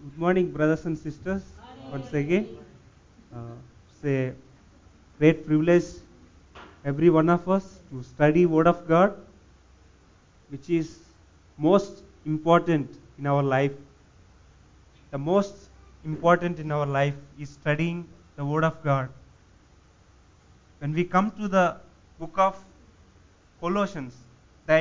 Good morning, brothers and sisters. Once again, it's a great privilege, every one of us, to study Word of God, which is most important in our life. The most important in our life is studying the Word of God. When we come to the book of Colossians, the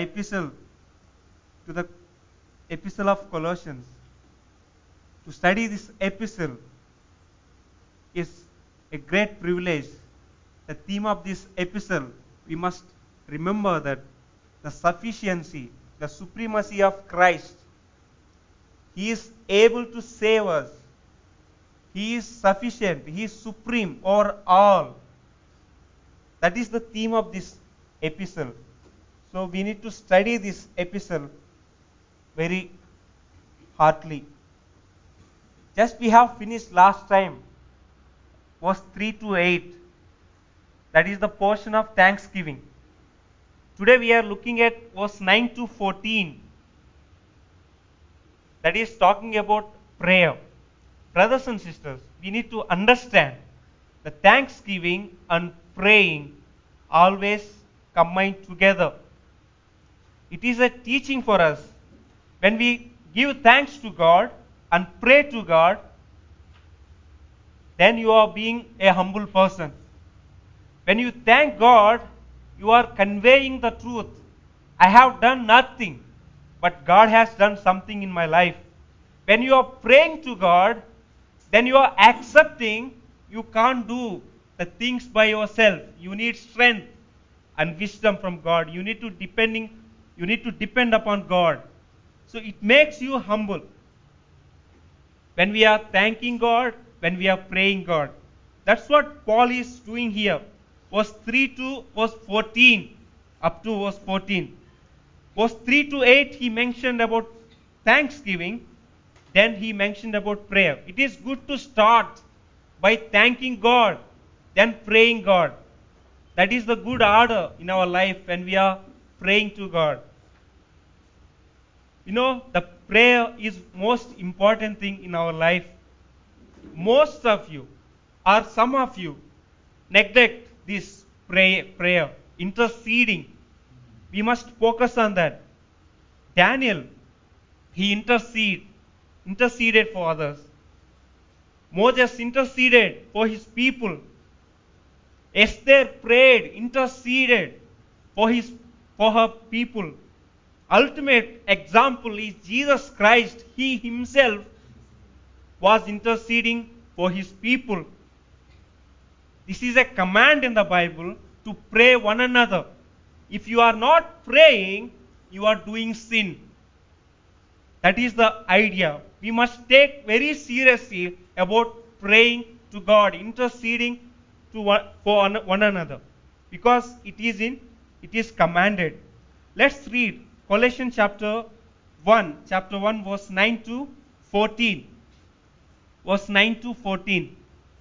epistle of Colossians, to study this epistle is a great privilege. The theme of this epistle, we must remember that the sufficiency, the supremacy of Christ. He is able to save us. He is sufficient. He is supreme over all. That is the theme of this epistle. So we need to study this epistle very heartily. Just we have finished last time, verse 3 to 8. That is the portion of thanksgiving. Today we are looking at verse 9 to 14. That is talking about prayer. Brothers and sisters, we need to understand that thanksgiving and praying always combine together. It is a teaching for us. When we give thanks to God and pray to God, then you are being a humble person. When you thank God, you are conveying the truth. I have done nothing, but God has done something in my life. When you are praying to God, then you are accepting you can't do the things by yourself. You need strength and wisdom from God. You need to depend upon God. So it makes you humble. When we are thanking God, when we are praying God. That's what Paul is doing here. Verse 3 to verse 14, up to verse 14. Verse 3 to 8, he mentioned about thanksgiving. Then he mentioned about prayer. It is good to start by thanking God, then praying God. That is the good order in our life when we are praying to God. You know, the prayer is most important thing in our life. Most of you, or some of you, neglect this prayer, interceding. We must focus on that. Daniel, he interceded for others. Moses interceded for his people. Esther prayed, interceded for her people. Ultimate example is Jesus Christ. He himself was interceding for his people. This is a command in the Bible to pray one another. If you are not praying, you are doing sin. That is the idea. We must take very seriously about praying to God, interceding for one another, because it is commanded. Let's read Colossians chapter 1, verse 9 to 14. Verse 9 to 14.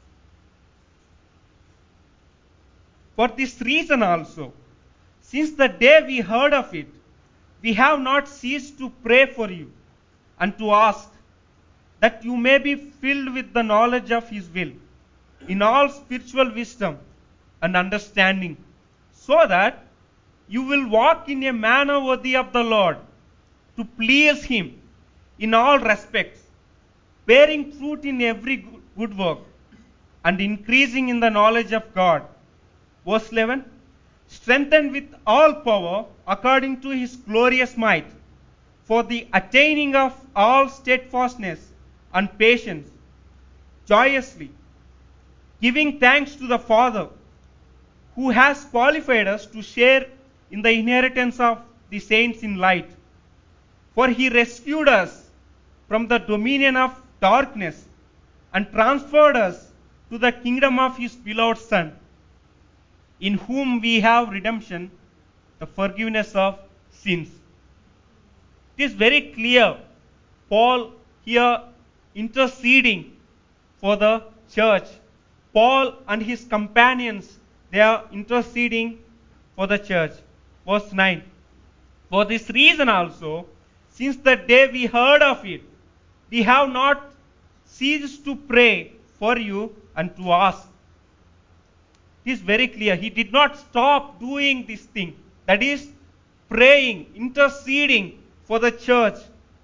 For this reason also, since the day we heard of it, we have not ceased to pray for you and to ask that you may be filled with the knowledge of His will, in all spiritual wisdom and understanding, so that you will walk in a manner worthy of the Lord, to please Him in all respects, bearing fruit in every good work, and increasing in the knowledge of God. Verse 11, strengthened with all power according to His glorious might, for the attaining of all steadfastness and patience, joyously, giving thanks to the Father, who has qualified us to share in the inheritance of the saints in light. For He rescued us from the dominion of darkness and transferred us to the kingdom of His beloved Son, in whom we have redemption, the forgiveness of sins. It is very clear, Paul here interceding for the church. Paul and his companions, they are interceding for the church. Verse 9. For this reason also, since the day we heard of it, we have not ceased to pray for you and to ask. It is very clear. He did not stop doing this thing. That is, praying, interceding for the church.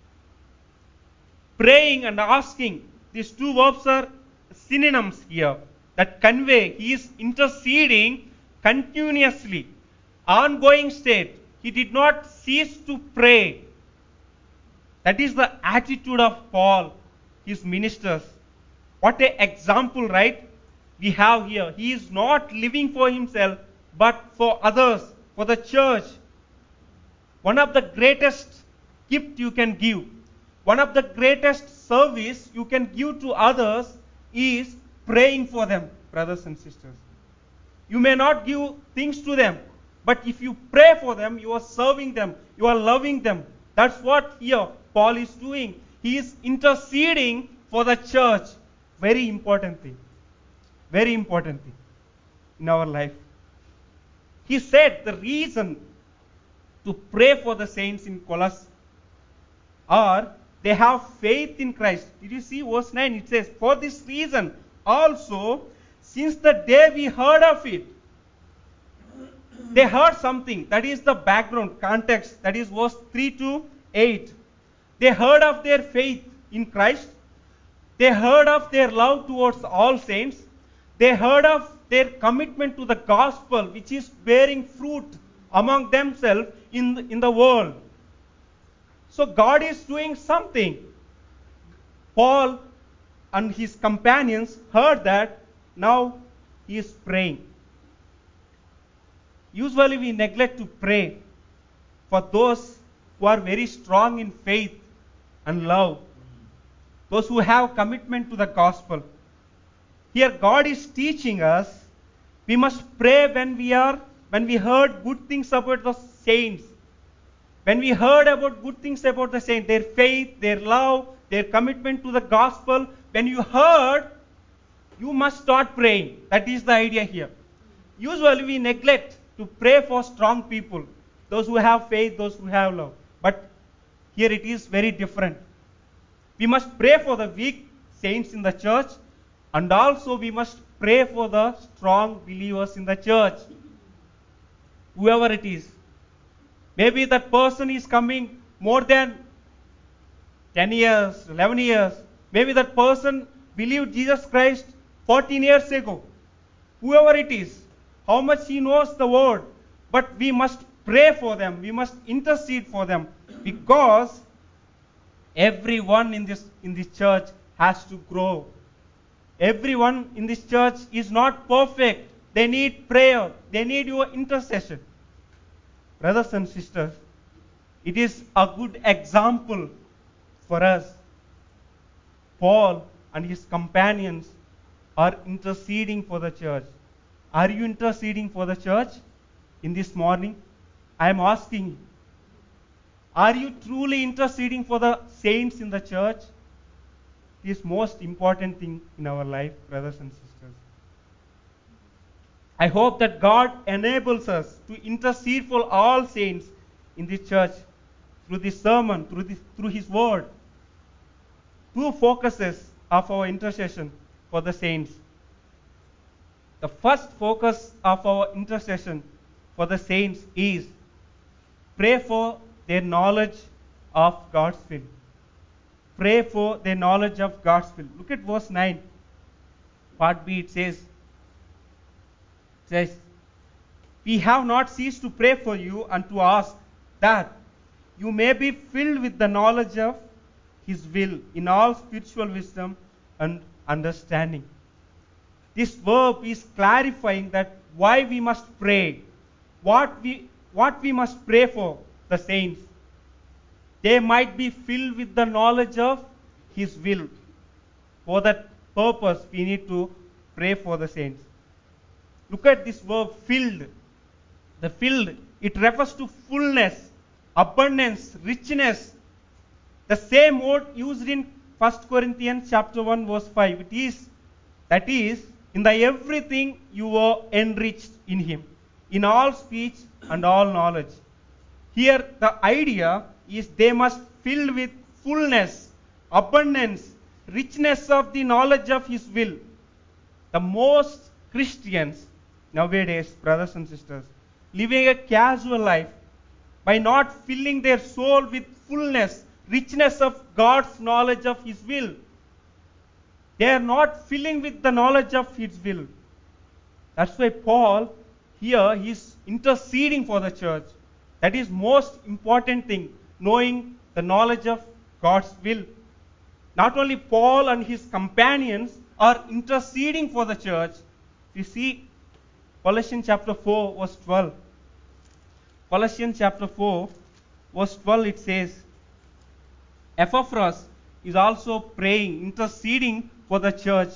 Praying and asking. These two verbs are synonyms here that convey he is interceding continuously. Ongoing state. He did not cease to pray. That is the attitude of Paul, his ministers. What an example, right? We have here. He is not living for himself, but for others, for the church. One of the greatest gift you can give, one of the greatest service you can give to others is praying for them, brothers and sisters. You may not give things to them, but if you pray for them, you are serving them, you are loving them. That's what here Paul is doing. He is interceding for the church. Very important thing. Very important thing in our life. He said the reason to pray for the saints in Colossus are they have faith in Christ. Did you see verse 9? It says, for this reason also, since the day we heard of it, they heard something. That is the background, context. That is verse 3 to 8. They heard of their faith in Christ. They heard of their love towards all saints. They heard of their commitment to the gospel, which is bearing fruit among themselves in the world. So God is doing something. Paul and his companions heard that. Now he is praying. Usually we neglect to pray for those who are very strong in faith and love. Those who have commitment to the gospel. Here God is teaching us we must pray when we heard good things about the saints. When we heard about good things about the saints, their faith, their love, their commitment to the gospel, when you heard, you must start praying. That is the idea here. Usually we neglect to pray for strong people, those who have faith, those who have love. But here it is very different. We must pray for the weak saints in the church, and also we must pray for the strong believers in the church. Whoever it is. Maybe that person is coming more than 10 years, 11 years. Maybe that person believed Jesus Christ 14 years ago. Whoever it is, how much he knows the word. But we must pray for them. We must intercede for them. Because everyone in this church has to grow. Everyone in this church is not perfect. They need prayer. They need your intercession. Brothers and sisters, it is a good example for us. Paul and his companions are interceding for the church. Are you interceding for the church in this morning? I am asking you. Are you truly interceding for the saints in the church? It is most important thing in our life, brothers and sisters. I hope that God enables us to intercede for all saints in this church through this sermon, through His word. Two focuses of our intercession for the saints. The first focus of our intercession for the saints is pray for their knowledge of God's will. Pray for their knowledge of God's will. Look at verse 9. Part B, it says, we have not ceased to pray for you and to ask that you may be filled with the knowledge of His will in all spiritual wisdom and understanding. This verb is clarifying that why we must pray, what we must pray for the saints. They might be filled with the knowledge of His will. For that purpose, we need to pray for the saints. Look at this verb, filled. The filled, it refers to fullness, abundance, richness. The same word used in 1 Corinthians chapter 1 verse 5. That is, in the everything you were enriched in Him, in all speech and all knowledge. Here the idea is they must fill with fullness, abundance, richness of the knowledge of His will. The most Christians nowadays, brothers and sisters, living a casual life by not filling their soul with fullness, richness of God's knowledge of His will. They are not filling with the knowledge of His will. That's why Paul here is interceding for the church. That is most important thing, knowing the knowledge of God's will. Not only Paul and his companions are interceding for the church. You see Colossians chapter 4 verse 12. Colossians chapter 4 verse 12 it says, Epaphras is also praying, interceding for the church.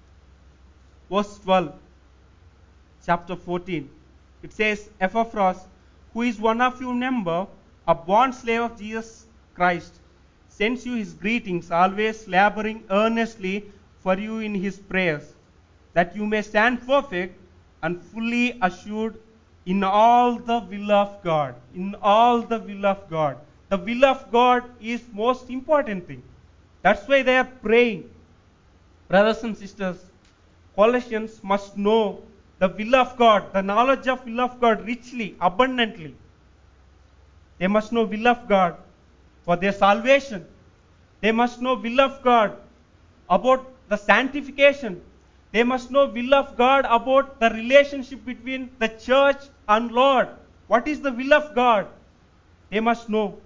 Verse 12, chapter 14. It says, Epaphras, who is one of your number, a bond slave of Jesus Christ, sends you his greetings, always laboring earnestly for you in his prayers, that you may stand perfect and fully assured in all the will of God. In all the will of God. The will of God is most important thing. That's why they are praying. Brothers and sisters, Colossians must know the will of God, the knowledge of will of God richly, abundantly. They must know will of God for their salvation. They must know will of God about the sanctification. They must know will of God about the relationship between the church and Lord. What is the will of God? They must know.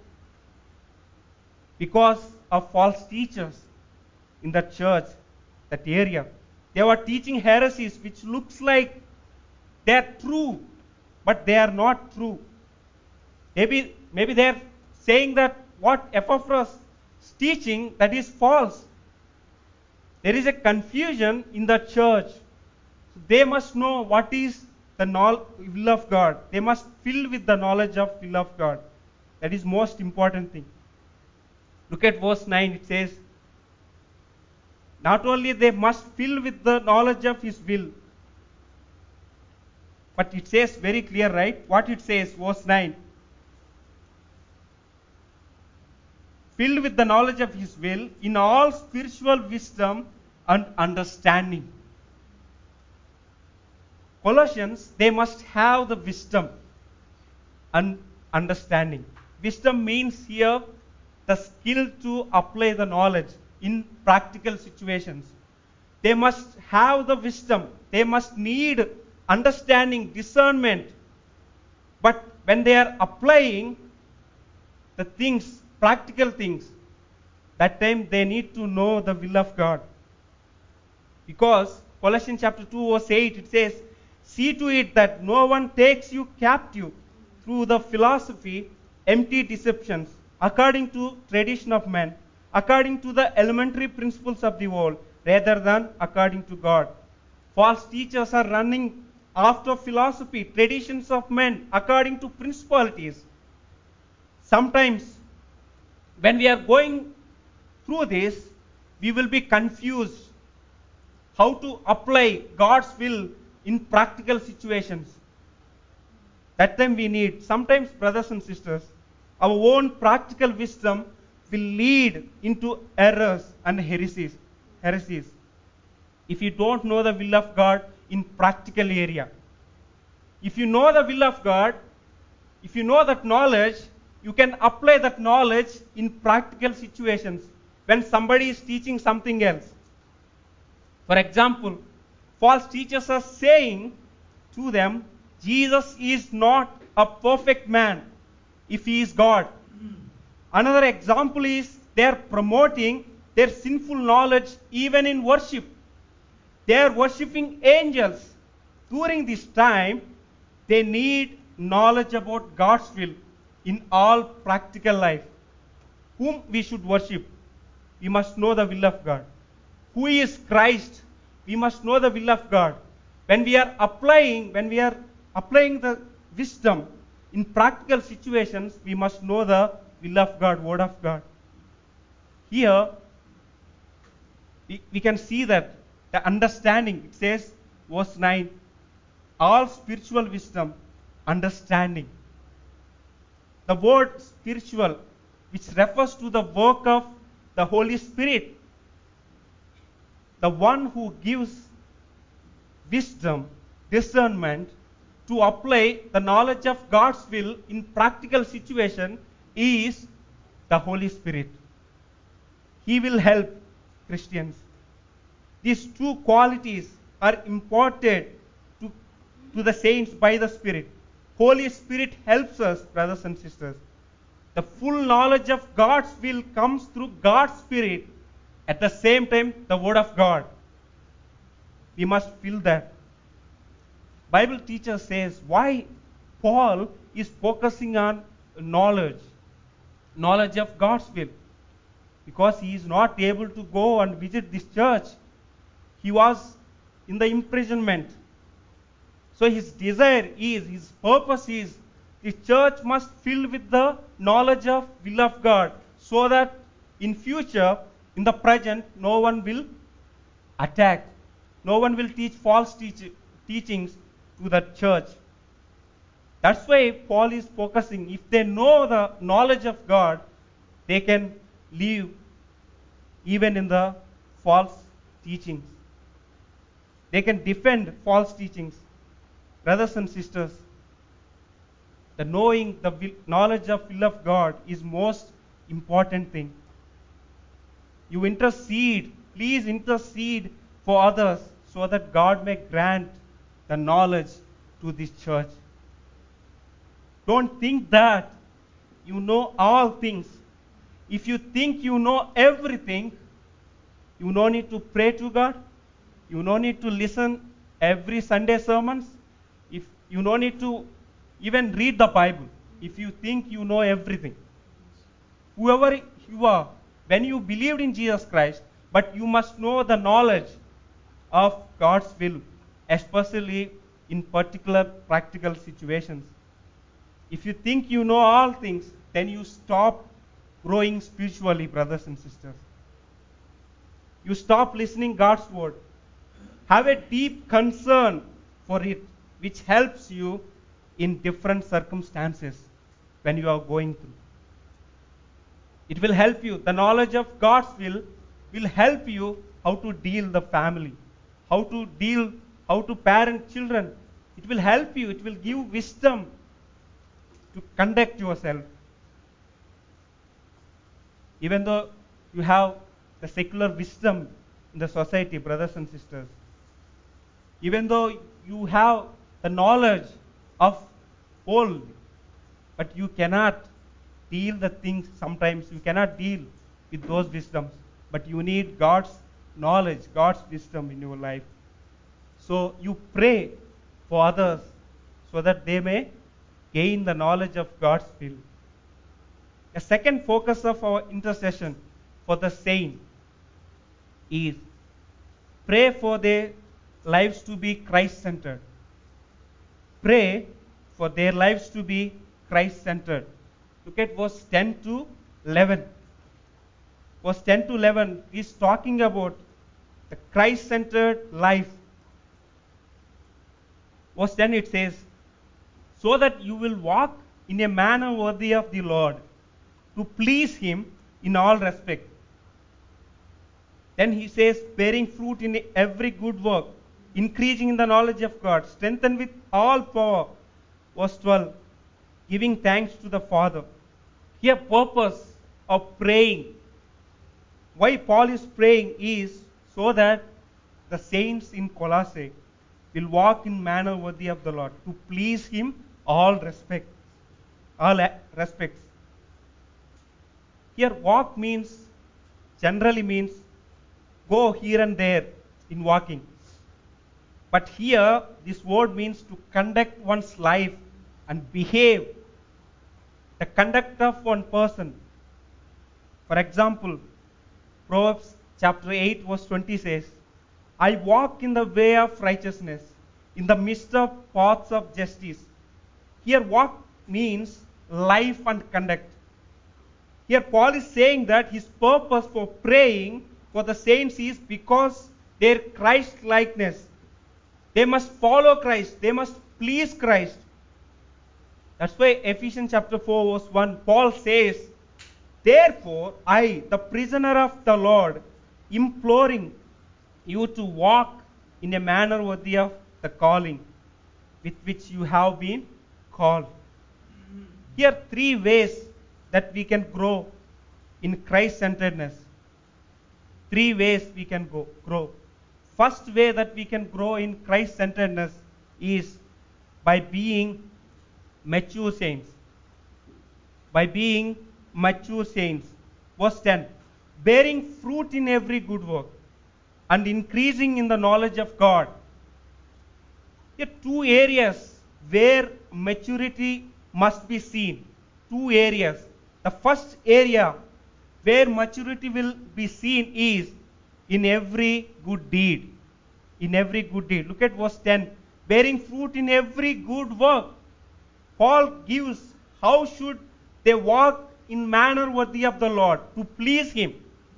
Because of false teachers in the church, that area, they were teaching heresies which looks like they are true, but they are not true. Maybe they are saying that what Epaphras is teaching, that is false. There is a confusion in the church. They must know what is the will of God. They must fill with the knowledge of will of God. That is most important thing. Look at verse 9. It says, not only they must fill with the knowledge of His will, but it says very clear, right? What it says, verse 9. Filled with the knowledge of His will in all spiritual wisdom and understanding. Colossians, they must have the wisdom and understanding. Wisdom means here the skill to apply the knowledge in practical situations. They must have the wisdom. They must need understanding, discernment. But when they are applying the things, practical things, that time they need to know the will of God. Because Colossians chapter 2 verse 8 it says, see to it that no one takes you captive through the philosophy, empty deceptions, according to tradition of men, according to the elementary principles of the world, rather than according to God. False teachers are running after philosophy, traditions of men, according to principalities. Sometimes, when we are going through this, we will be confused how to apply God's will in practical situations. That time we need, sometimes brothers and sisters, our own practical wisdom will lead into errors and heresies. If you don't know the will of God in practical area. If you know the will of God, if you know that knowledge, you can apply that knowledge in practical situations when somebody is teaching something else. For example, false teachers are saying to them, Jesus is not a perfect man if he is God. Another example is they are promoting their sinful knowledge even in worship. They are worshipping angels. During this time, they need knowledge about God's will in all practical life. Whom we should worship? We must know the will of God. Who is Christ? We must know the will of God. When we are applying the wisdom in practical situations, we must know the will of God, word of God. Here, we can see that the understanding, it says, verse 9, all spiritual wisdom, understanding. The word spiritual, which refers to the work of the Holy Spirit. the one who gives wisdom, discernment to apply the knowledge of God's will in practical situation is the Holy Spirit. He will help Christians. These two qualities are imparted to the saints by the Spirit. Holy Spirit helps us, brothers and sisters. The full knowledge of God's will comes through God's Spirit. At the same time, the Word of God. We must feel that. Bible teacher says why Paul is focusing on knowledge of God's will. Because he is not able to go and visit this church. He was in the imprisonment. So his desire is, his purpose is, the church must fill with the knowledge of will of God, so that in future, in the present, no one will attack. No one will teach false teachings to the church. That's why Paul is focusing. If they know the knowledge of God, they can live even in the false teachings. They can defend false teachings. Brothers and sisters, the knowing the knowledge of will of God is most important thing. You intercede, please intercede for others so that God may grant the knowledge to this church. Don't think that you know all things. If you think you know everything, you no need to pray to God. You no need to listen every Sunday sermons. If you no need to even read the Bible. If you think you know everything. Whoever you are, when you believed in Jesus Christ, but you must know the knowledge of God's will, especially in particular practical situations. If you think you know all things, then you stop growing spiritually, brothers and sisters. You stop listening God's word. Have a deep concern for it, which helps you in different circumstances when you are going through. It will help you. The knowledge of God's will help you how to deal the family, how to parent children. It will help you. It will give wisdom to conduct yourself. Even though you have the secular wisdom in the society, brothers and sisters, even though you have the knowledge of old, but you cannot deal the things sometimes. You cannot deal with those wisdoms, but you need God's knowledge, God's wisdom in your life. So you pray for others so that they may gain the knowledge of God's will. The second focus of our intercession for the saint is pray for their lives to be Christ-centered. Pray for their lives to be Christ-centered. Look at verse 10 to 11. Verse 10 to 11 is talking about the Christ-centered life. Verse 10 it says, so that you will walk in a manner worthy of the Lord, to please Him in all respect. Then he says, bearing fruit in every good work, increasing in the knowledge of God, strengthened with all power. Verse 12, giving thanks to the Father. Here, purpose of praying. Why Paul is praying is so that the saints in Colossae will walk in manner worthy of the Lord, to please Him all respects. Here, walk generally means go here and there in walking. But here, this word means to conduct one's life and behave. The conduct of one person. For example, Proverbs chapter 8 verse 20 says, I walk in the way of righteousness, in the midst of paths of justice. Here walk means life and conduct. Here Paul is saying that his purpose for praying for the saints is because their Christ likeness. They must follow Christ. They must please Christ. That's why Ephesians chapter 4 verse 1, Paul says, therefore I, the prisoner of the Lord, imploring you to walk in a manner worthy of the calling with which you have been called. Here are three ways that we can grow in Christ centeredness. Three ways we can grow. First way that we can grow in Christ centeredness is by being mature saints. By being mature saints. Verse 10, bearing fruit in every good work and increasing in the knowledge of God. Here are two areas where maturity must be seen. Two areas. The first area where maturity will be seen is in every good deed. In every good deed. Look at verse 10. Bearing fruit in every good work. Paul gives how should they walk in manner worthy of the Lord to please Him.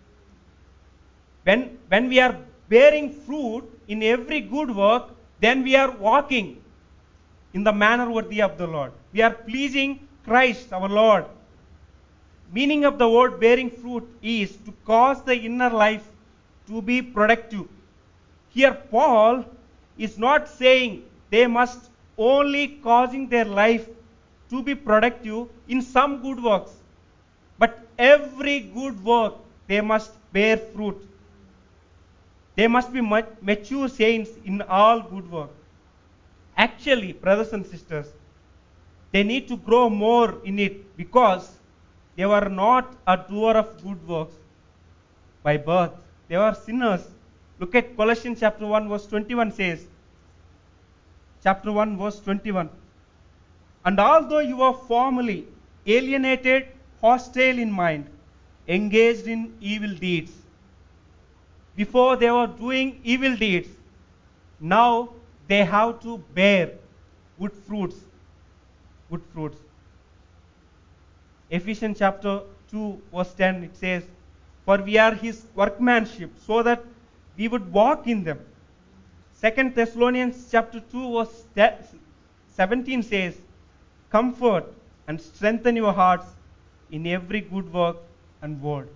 When we are bearing fruit in every good work, then we are walking in the manner worthy of the Lord. We are pleasing Christ our Lord. Meaning of the word bearing fruit is to cause the inner life to be productive. Here Paul is not saying they must only causing their life to be productive in some good works, but every good work they must bear fruit. They must be mature saints in all good work. Actually, brothers and sisters, they need to grow more in it because they were not a doer of good works by birth. They were sinners. Look at Colossians chapter 1 verse 21 says, chapter 1 verse 21, and although you were formerly alienated, hostile in mind, engaged in evil deeds, before they were doing evil deeds, now they have to bear good fruits. Good fruits. Ephesians chapter 2 verse 10 it says, for we are His workmanship, so that we would walk in them. 2 Thessalonians chapter 2 verse 17 says, comfort and strengthen your hearts in every good work and word.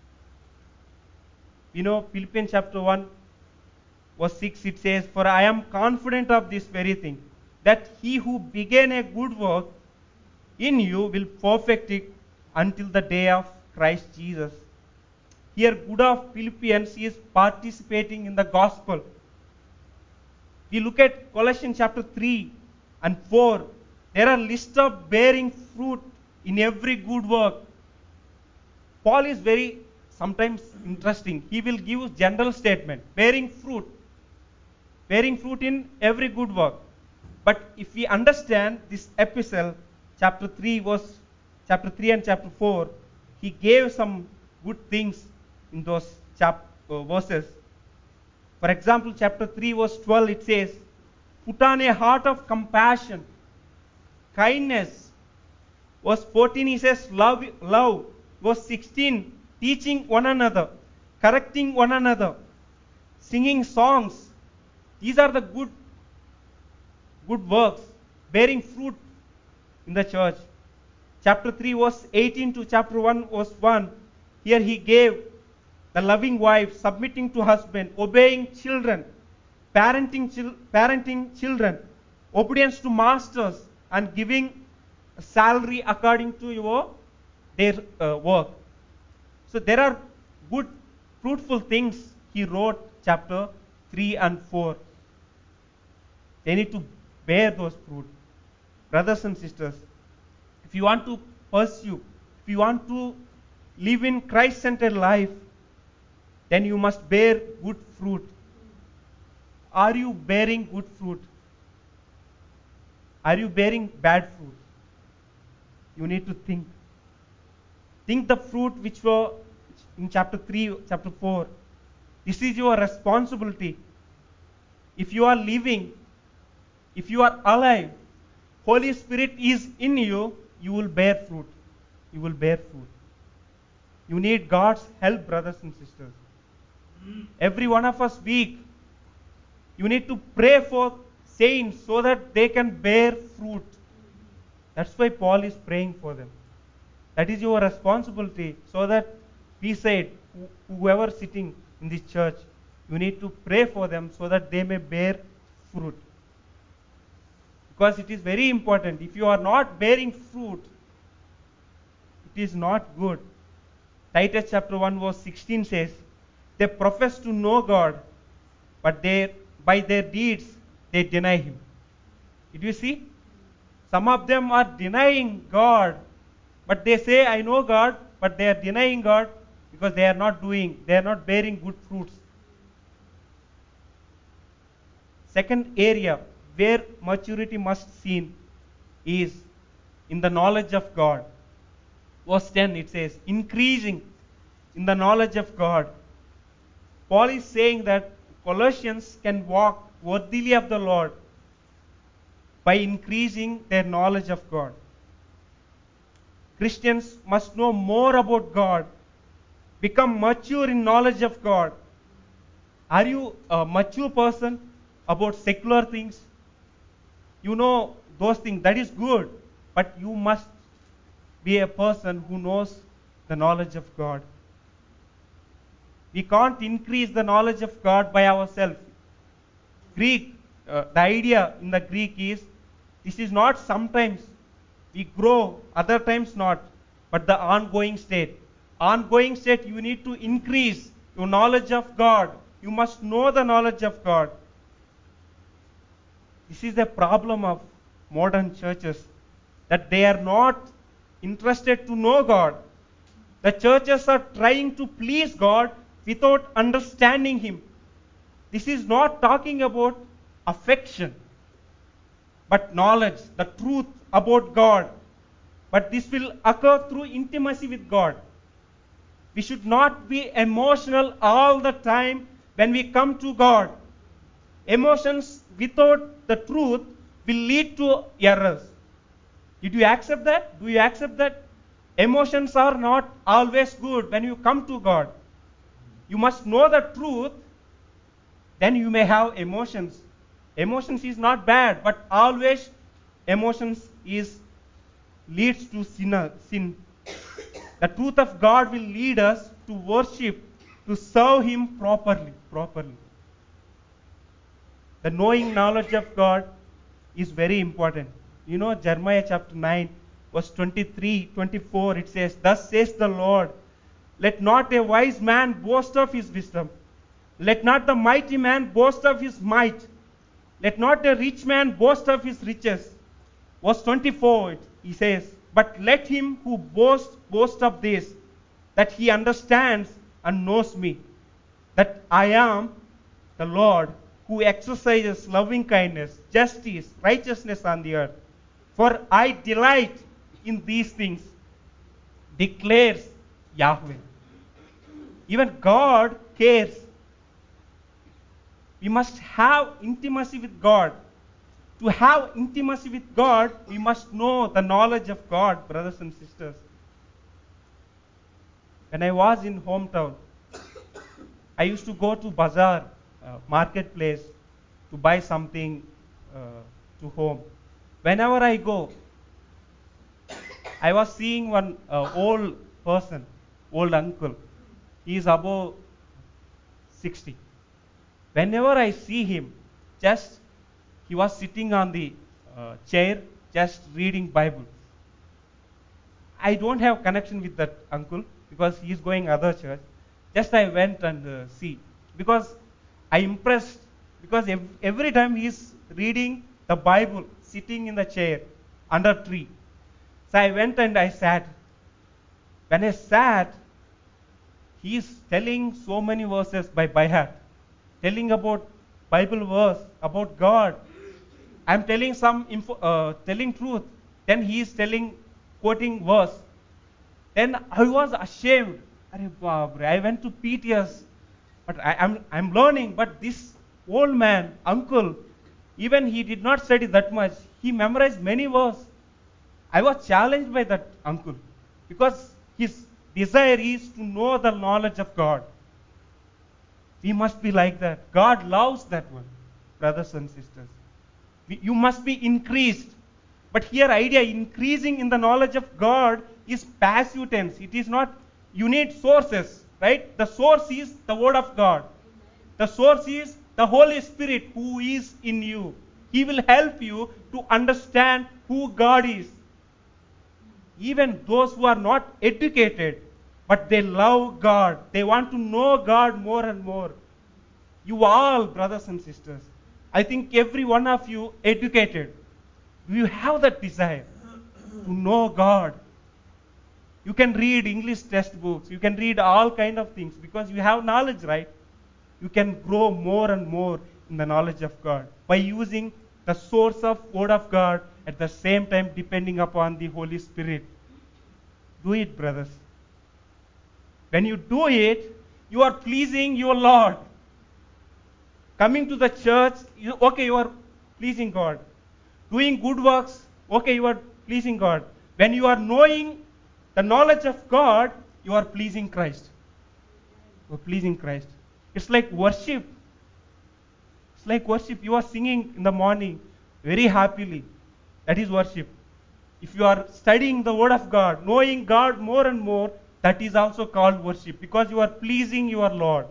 You know, Philippians chapter 1 verse 6 it says, for I am confident of this very thing, that He who began a good work in you will perfect it until the day of Christ Jesus. Here good of Philippians is participating in the gospel. We look at Colossians chapter 3 and 4. There are lists of bearing fruit in every good work. Paul is very sometimes interesting. He will give general statement, bearing fruit in every good work. But if we understand this epistle, chapter 3 and chapter 4, he gave some good things in those verses. For example, chapter 3 verse 12 it says, put on a heart of compassion, kindness. Verse 14 he says, love. Verse 16, teaching one another, correcting one another, singing songs. These are the good works, bearing fruit in the church. Chapter 3 verse 18 to chapter 1 verse 1, here he gave the loving wife, submitting to husband, obeying children, parenting children, obedience to masters, and giving a salary according to their work. So there are good, fruitful things he wrote chapter 3 and 4. They need to bear those fruit. Brothers and sisters, if you want to pursue, if you want to live in Christ-centered life, then you must bear good fruit. Are you bearing good fruit? Are you bearing bad fruit? You need to think. Think the fruit which were in chapter 3, chapter 4. This is your responsibility. If you are living, if you are alive, Holy Spirit is in you, you will bear fruit. You will bear fruit. You need God's help, brothers and sisters. Every one of us weak. You need to pray for saints so that they can bear fruit. That's why Paul is praying for them. That is your responsibility, so that we said, whoever sitting in this church, You need to pray for them so that they may bear fruit. Because it is very important. If you are not bearing fruit, it is not good. Titus chapter 1 verse 16 says, they profess to know God, but by their deeds they deny Him. Did you see? Some of them are denying God, but they say, I know God, but they are denying God because they are not bearing good fruits. Second area where maturity must seen is in the knowledge of God. Verse 10 it says, increasing in the knowledge of God. Paul is saying that Colossians can walk worthily of the Lord by increasing their knowledge of God. Christians must know more about God, become mature in knowledge of God. Are you a mature person about secular things? You know those things, that is good, but you must be a person who knows the knowledge of God. We can't increase the knowledge of God by ourselves. The idea in the Greek is, this is not sometimes we grow, other times not, but the ongoing state. Ongoing state, you need to increase your knowledge of God. You must know the knowledge of God. This is the problem of modern churches, that they are not interested to know God. The churches are trying to please God without understanding Him. This is not talking about affection, but knowledge, the truth about God. But this will occur through intimacy with God. We should not be emotional all the time when we come to God. Emotions without the truth will lead to errors. Did you accept that? Do you accept that? Emotions are not always good when you come to God. You must know the truth, then you may have emotions. Emotions is not bad, but always emotions leads to sin. The truth of God will lead us to worship, to serve Him properly. The knowing knowledge of God is very important. You know, Jeremiah chapter 9, verse 23, 24, it says, thus says the Lord, let not a wise man boast of his wisdom. Let not the mighty man boast of his might. Let not a rich man boast of his riches. Verse 24, he says, but let him who boast of this, that he understands and knows me, that I am the Lord who exercises loving kindness, justice, righteousness on the earth. For I delight in these things, declares Yahweh. Even God cares. We must have intimacy with God. To have intimacy with God, we must know the knowledge of God, brothers and sisters. When I was in hometown, I used to go to bazaar, marketplace, to buy something to home. Whenever I go, I was seeing one old person, old uncle. He is above 60. Whenever I see him, he was sitting on the chair, just reading Bible. I don't have connection with that uncle because he is going other church. Just I went and see, because I impressed, because every time he is reading the Bible, sitting in the chair under tree. So I went and I sat. When I sat, he is telling so many verses by heart, telling about Bible verse, about God. I am telling telling truth. Then he is quoting verse. Then I was ashamed. I went to PTS, but I'm learning. But this old man, uncle, even he did not study that much. He memorized many verses. I was challenged by that uncle because his desire is to know the knowledge of God. We must be like that. God loves that one, brothers and sisters. You must be increased. But here idea increasing in the knowledge of God is passive tense. It is not, you need sources, right? The source is the word of God. The source is the Holy Spirit who is in you. He will help you to understand who God is. Even those who are not educated, but they love God, they want to know God more and more. You all, brothers and sisters, I think every one of you educated, you have that desire to know God. You can read English textbooks, you can read all kind of things because you have knowledge, right? You can grow more and more in the knowledge of God by using the source of Word of God at the same time depending upon the Holy Spirit. Do it, brothers. When you do it, you are pleasing your Lord. Coming to the church, you are pleasing God. Doing good works, you are pleasing God. When you are knowing the knowledge of God, you are pleasing Christ. You are pleasing Christ. It's like worship. It's like worship. You are singing in the morning very happily. That is worship. If you are studying the Word of God, knowing God more and more, that is also called worship because you are pleasing your Lord.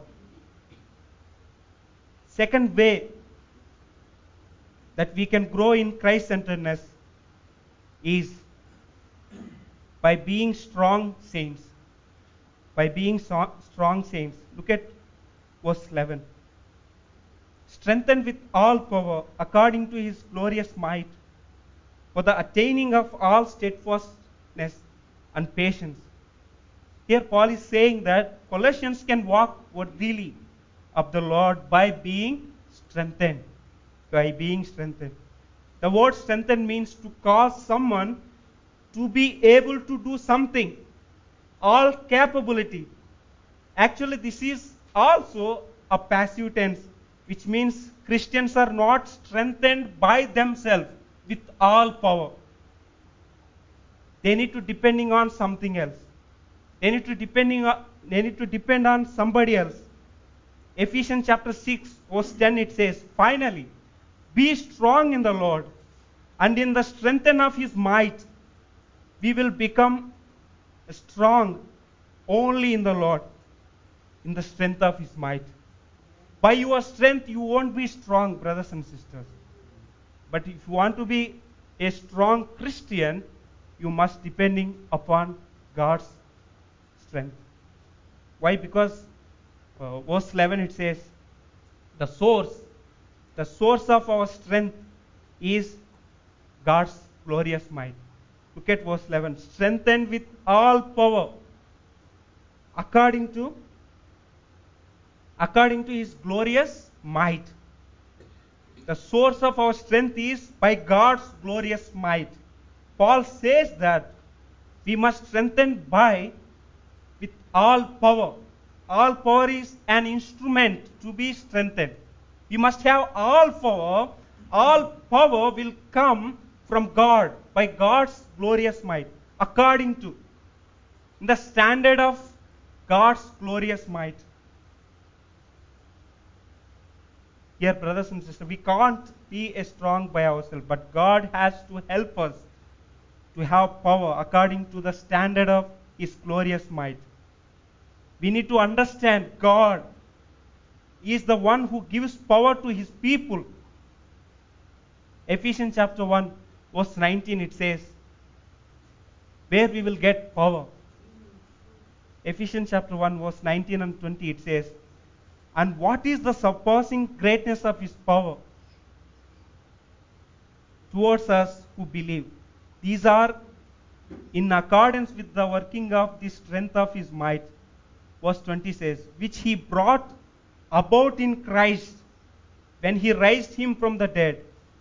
Second way that we can grow in Christ-centeredness is by being strong saints. By being strong saints. Look at verse 11. Strengthened with all power according to his glorious might, for the attaining of all steadfastness and patience. Here Paul is saying that Colossians can walk worthily of the Lord by being strengthened. By being strengthened. The word strengthen means to cause someone to be able to do something. All capability. Actually, this is also a passive tense, which means Christians are not strengthened by themselves with all power. They need to depending on something else. They need to depend on somebody else. Ephesians chapter 6 verse 10 it says, finally, be strong in the Lord and in the strength of his might. We will become strong only in the Lord, in the strength of his might. By your strength you won't be strong, brothers and sisters. But if you want to be a strong Christian, you must depending upon God's strength. Why? Because verse 11 it says, the source of our strength is God's glorious might. Look at verse 11. Strengthened with all power according to his glorious might. The source of our strength is by God's glorious might. Paul says that we must strengthen with all power. All power is an instrument to be strengthened. We must have all power. All power will come from God by God's glorious might, according to the standard of God's glorious might. Here, brothers and sisters, we can't be strong by ourselves, but God has to help us to have power according to the standard of his glorious might. We need to understand God is the one who gives power to his people. Ephesians chapter 1 verse 19 it says, where we will get power. Ephesians chapter 1 verse 19 and 20 it says, and what is the surpassing greatness of his power towards us who believe? These are in accordance with the working of the strength of his might. Verse 20 says, which he brought about in Christ when he raised him from the dead.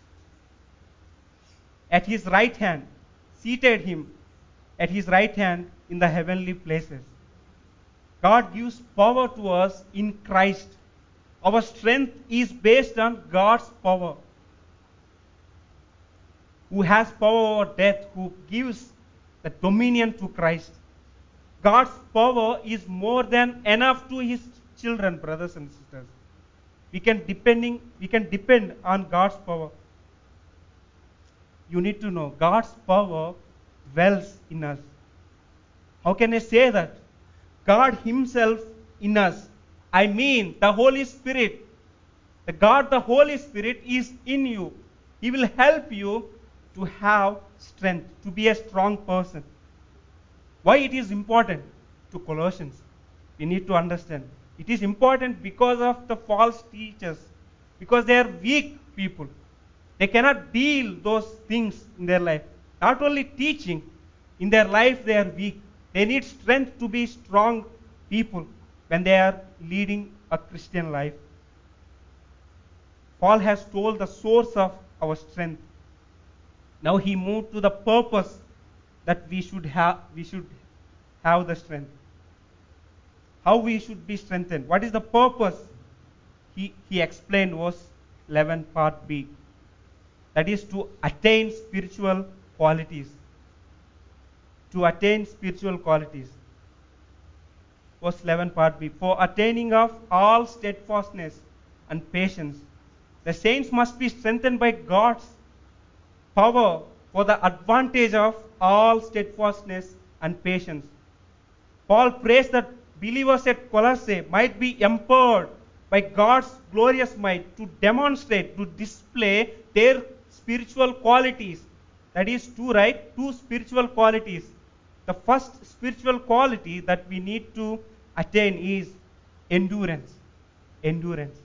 At his right hand, seated him at his right hand in the heavenly places. God gives power to us in Christ. Our strength is based on God's power. Who has power over death, who gives the dominion to Christ. God's power is more than enough to his children, brothers and sisters. We can depend on God's power. You need to know God's power dwells in us. How can I say that? God himself in us. I mean, the Holy Spirit, the God, the Holy Spirit is in you. He will help you to have strength, to be a strong person. Why it is important to Colossians? We need to understand. It is important because of the false teachers, because they are weak people. They cannot deal those things in their life. Not only teaching, in their life they are weak. They need strength to be strong people when they are leading a Christian life. Paul has told the source of our strength. Now he moved to the purpose that we should have the strength. How we should be strengthened. What is the purpose? He explained verse 11 part B. That is to attain spiritual qualities. To attain spiritual qualities. Verse 11 part B. For attaining of all steadfastness and patience, the saints must be strengthened by God's power for the advantage of all steadfastness and patience. Paul prays that believers at Colossae might be empowered by God's glorious might to demonstrate, to display their spiritual qualities. That is two, right? Two spiritual qualities. The first spiritual quality that we need to attain is endurance. Endurance.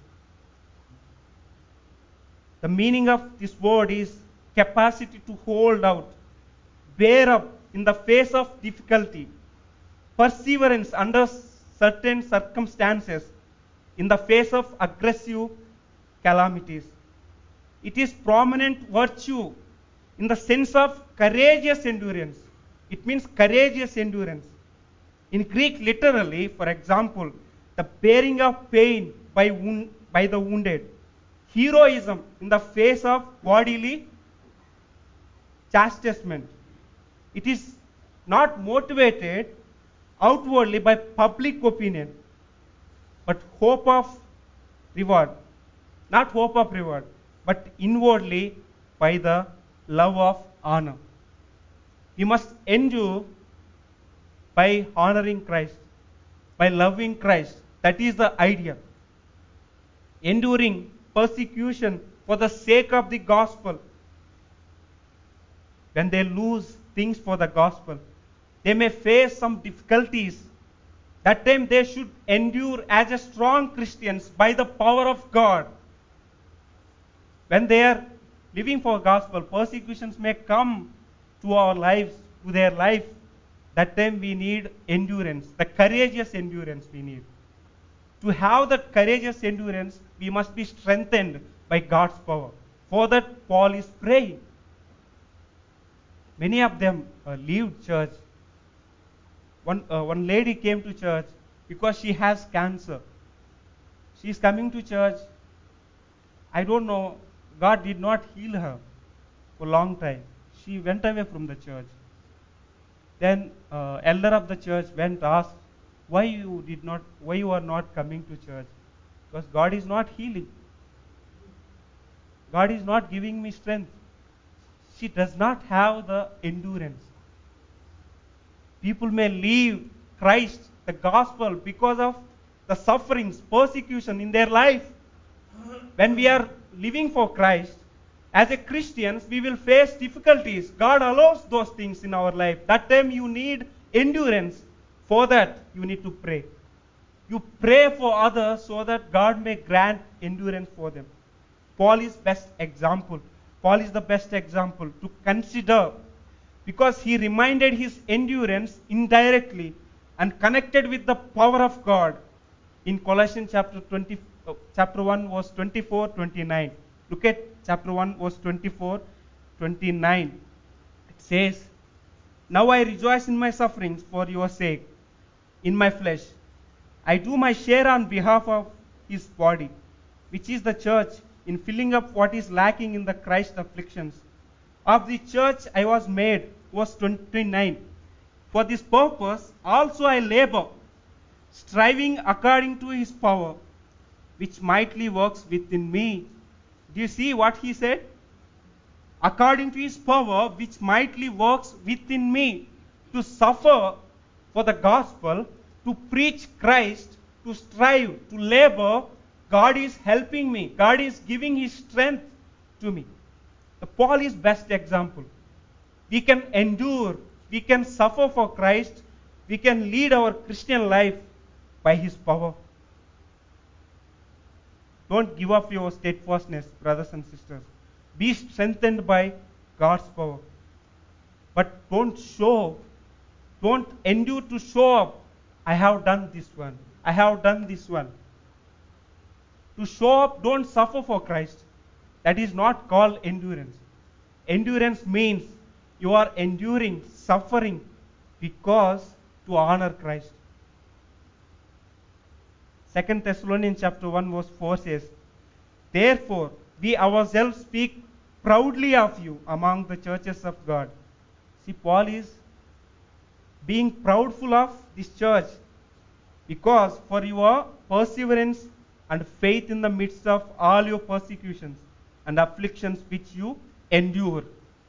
The meaning of this word is capacity to hold out, bear up in the face of difficulty, perseverance under certain circumstances, in the face of aggressive calamities. It is prominent virtue in the sense of courageous endurance. It means courageous endurance. In Greek, literally, for example, the bearing of pain by the wounded, heroism in the face of bodily chastisement. It is not motivated outwardly by public opinion, but hope of reward. Not hope of reward, but inwardly by the love of honor. We must endure by honoring Christ, by loving Christ. That is the idea. Enduring persecution for the sake of the gospel. When they lose things for the gospel, they may face some difficulties. That time they should endure as a strong Christians by the power of God. When they are living for gospel, persecutions may come to our lives, to their life. That time we need endurance, the courageous endurance we need. To have that courageous endurance, we must be strengthened by God's power. For that, Paul is praying. Many of them leave church. One lady came to church because she has cancer. She is coming to church. I don't know, God did not heal her for a long time. She went away from the church. Then elder of the church went asked, why you are not coming to church? Because God is not healing. God is not giving me strength. She does not have the endurance. People may leave Christ, the gospel, because of the sufferings, persecution in their life. When we are living for Christ, as a Christians, we will face difficulties. God allows those things in our life. That time you need endurance. For that, you need to pray. You pray for others so that God may grant endurance for them. Paul is best example. Paul is the best example to consider because he reminded his endurance indirectly and connected with the power of God in Colossians chapter 1 verse 24 29. Look at chapter 1 verse 24 29. It says, now I rejoice in my sufferings for your sake in my flesh. I do my share on behalf of his body, which is the church, in filling up what is lacking in the Christ afflictions. Of the church I was made, verse 29. For this purpose also I labor, striving according to his power, which mightily works within me. Do you see what he said? According to his power, which mightily works within me, to suffer for the gospel, to preach Christ, to strive, to labor, God is helping me. God is giving His strength to me. The Paul is best example. We can endure, we can suffer for Christ, we can lead our Christian life by His power. Don't give up your steadfastness, brothers and sisters. Be strengthened by God's power. But don't endure to show up. I have done this one. I have done this one. To show up, don't suffer for Christ. That is not called endurance. Endurance means you are enduring, suffering because to honor Christ. 2 Thessalonians chapter 1 verse 4 says, therefore, we ourselves speak proudly of you among the churches of God. See, Paul is being proudful of this church because for your perseverance and faith in the midst of all your persecutions and afflictions which you endure.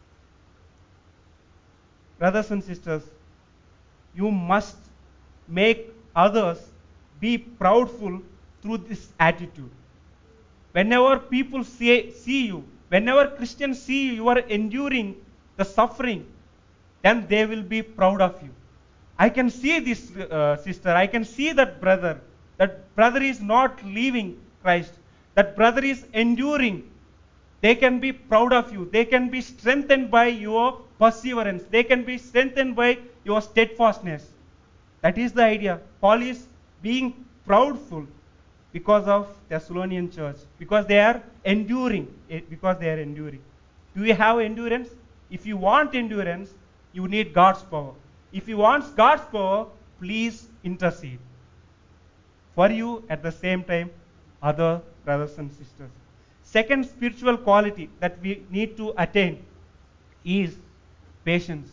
Brothers and sisters, you must make others be proudful through this attitude. Whenever people see you, whenever Christians see you are enduring the suffering, then they will be proud of you. I can see this sister, I can see that brother. That brother is not leaving Christ. That brother is enduring. They can be proud of you. They can be strengthened by your perseverance. They can be strengthened by your steadfastness. That is the idea. Paul is being proudful because of Thessalonian church. Because they are enduring. Because they are enduring. Do you have endurance? If you want endurance, you need God's power. If you want God's power, please intercede. For you, at the same time, other brothers and sisters. Second spiritual quality that we need to attain is patience.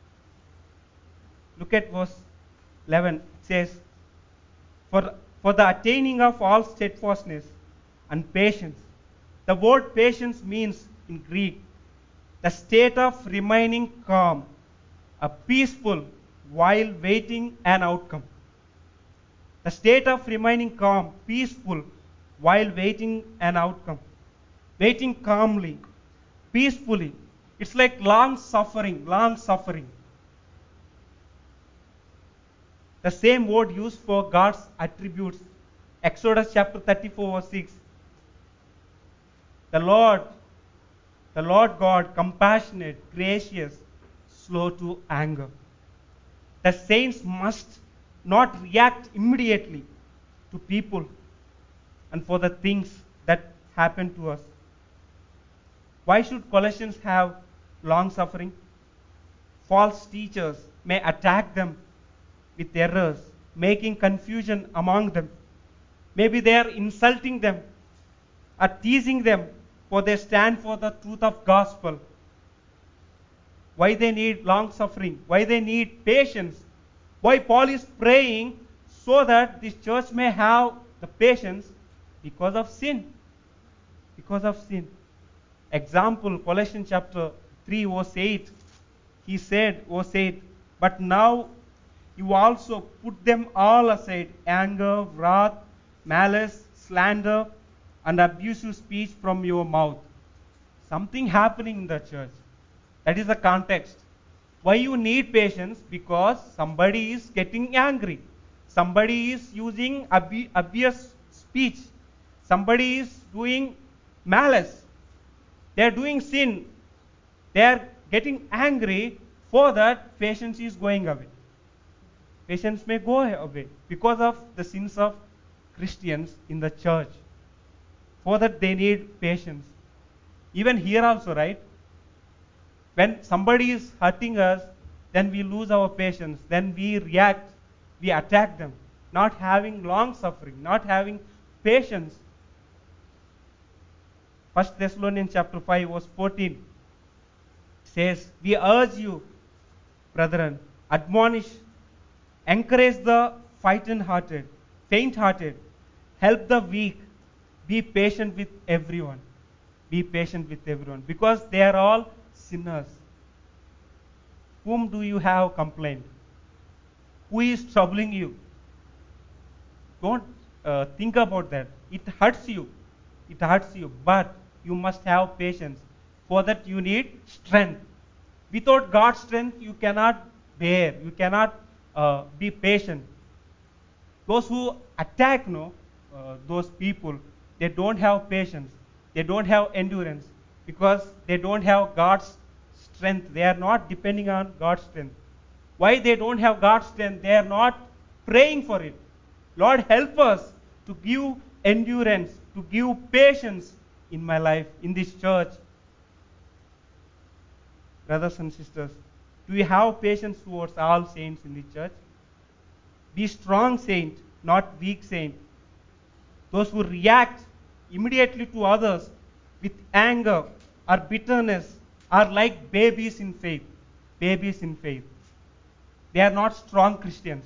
Look at verse 11. It says, for the attaining of all steadfastness and patience. The word patience means in Greek, the state of remaining calm, peaceful while waiting an outcome. The state of remaining calm, peaceful while waiting an outcome. Waiting calmly, peacefully. It's like long suffering. The same word used for God's attributes. Exodus chapter 34 verse 6. The Lord God, compassionate, gracious, slow to anger. The saints must not react immediately to people and for the things that happen to us. Why should Colossians have long suffering? False teachers may attack them with errors, making confusion among them. Maybe they are insulting them or teasing them for they stand for the truth of gospel. Why they need long suffering? Why they need patience? Why Paul is praying so that this church may have the patience because of sin. Because of sin. Example, Colossians chapter 3 verse 8. He said, verse 8, but now you also put them all aside, anger, wrath, malice, slander, and abusive speech from your mouth. Something happening in the church. That is the context. Why you need patience? Because somebody is getting angry. Somebody is using abuse speech. Somebody is doing malice. They are doing sin. They are getting angry. For that, patience is going away. Patience may go away because of the sins of Christians in the church. For that, they need patience. Even here also, right? When somebody is hurting us, then we lose our patience. Then we react. We attack them. Not having long suffering. Not having patience. 1 Thessalonians chapter 5 verse 14 says, we urge you, brethren, admonish, encourage the faint-hearted, help the weak, be patient with everyone. Be patient with everyone. Because they are all sinners. Whom do you have complained? Who is troubling you? Don't think about that. It hurts you. It hurts you. But you must have patience. For that you need strength. Without God's strength, you cannot bear. You cannot be patient. Those who attack, no, those people, they don't have patience. They don't have endurance because they don't have God's strength. They are not depending on God's strength. Why they don't have God's strength? They are not praying for it. Lord, help us to give endurance, to give patience in my life, in this church. Brothers and sisters, do we have patience towards all saints in the church? Be strong saint, not weak saint. Those who react immediately to others with anger or bitterness are like babies in faith. Babies in faith. They are not strong Christians.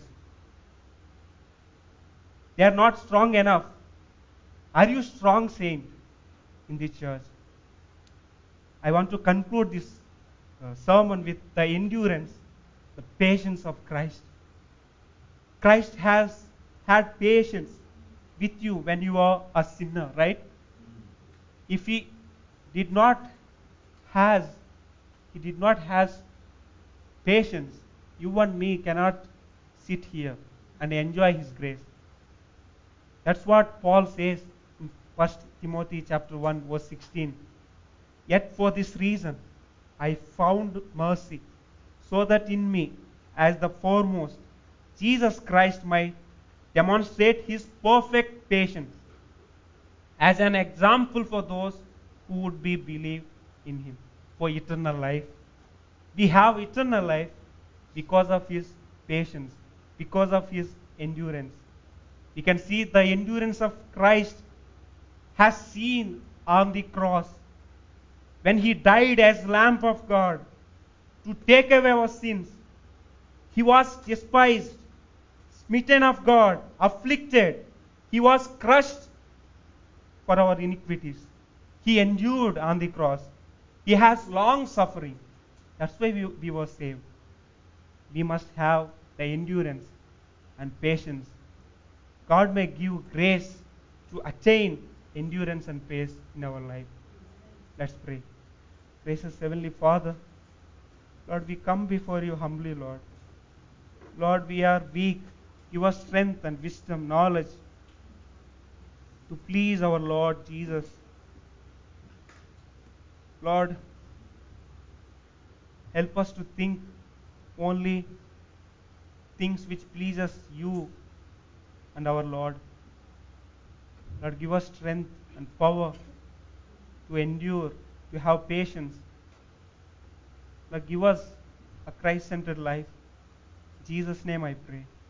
They are not strong enough. Are you strong saint in the church? I want to conclude this sermon with the endurance, the patience of Christ. Christ has had patience with you when you are a sinner, right? If did not has he did not has patience, you and me cannot sit here and enjoy his grace. That's what Paul says in 1 Timothy chapter 1 verse 16. Yet for this reason I found mercy, so that in me, as the foremost, Jesus Christ might demonstrate his perfect patience as an example for those who would be believe in him for eternal life. We have eternal life because of his patience, because of his endurance. We can see the endurance of Christ has seen on the cross when he died as Lamb of God to take away our sins. He was despised, smitten of God, afflicted. He was crushed for our iniquities. He endured on the cross. He has long suffering. That's why we were saved. We must have the endurance and patience. God may give grace to attain endurance and pace in our life. Let's pray. Gracious Heavenly Father, Lord, we come before you humbly, Lord. Lord, we are weak. Give us strength and wisdom, knowledge to please our Lord Jesus. Lord, help us to think only things which pleases you and our Lord. Lord, give us strength and power to endure, to have patience. Lord, give us a Christ-centered life. In Jesus' name I pray.